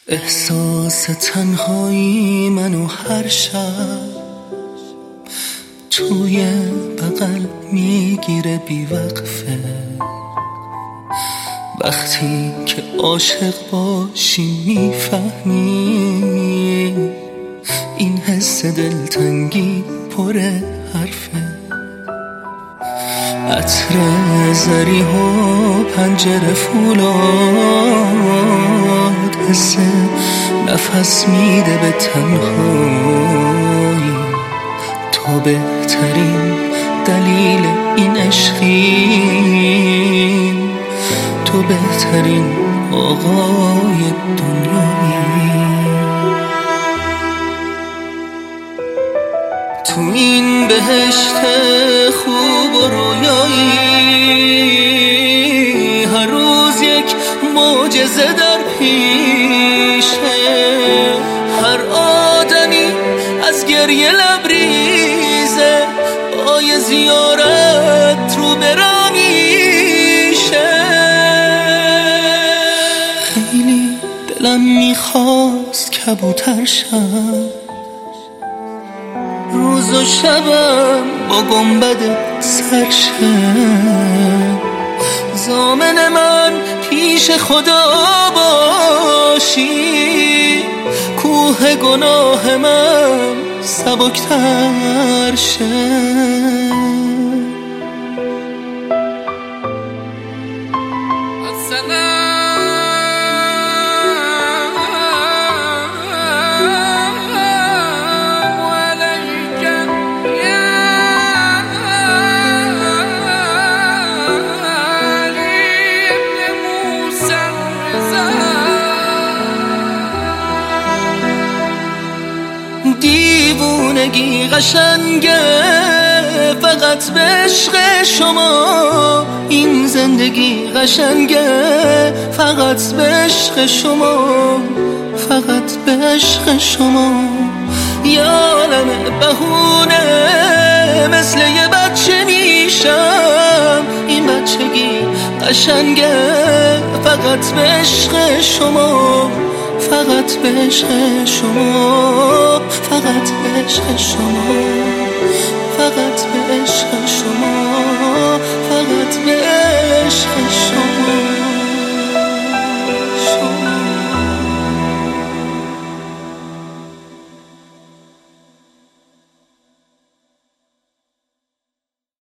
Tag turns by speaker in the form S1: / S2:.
S1: احساس تنهایی منو هر شب توی بغل میگیره بیوقفه. وقتی که عاشق باشی میفهمی این حس دلتنگی پر حرفه. عطر زریح و پنجره فولاد حس نفس میده به تنهایی. تو بهترین دلیل این عشقی، تو بهترین آقای دنیایی. تو این بهشت خوب و رویایی هر روز یک معجزه در پیشه. هر آدمی از گریه لبریزه، آی زیارت رو برامیشه. خیلی دلم میخواست کبوتر شم، روز و شبم با گنبد سرشم. ضامن من پیش خدا باشی، کوه گناه من سبکتر شه. دیوونگی قشنگه فقط به عشق شما، این زندگی قشنگه فقط به عشق شما، فقط به عشق شما. یه عالم بهونه مثل یه بچه میشم، این بچگی قشنگه فقط به عشق شما، فقط به عشق شما، فقط به عشق شما، فقط به عشق شما، فقط به